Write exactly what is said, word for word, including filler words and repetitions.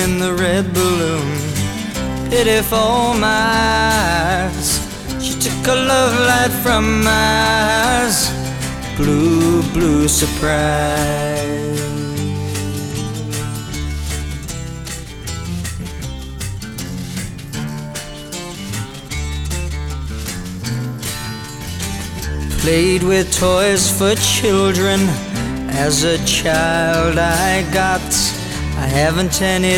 in the red balloon. Pity for my eyes. She took a love light from my eyes. Blue, blue surprise. Played with toys for children. As a child I got, I haven't any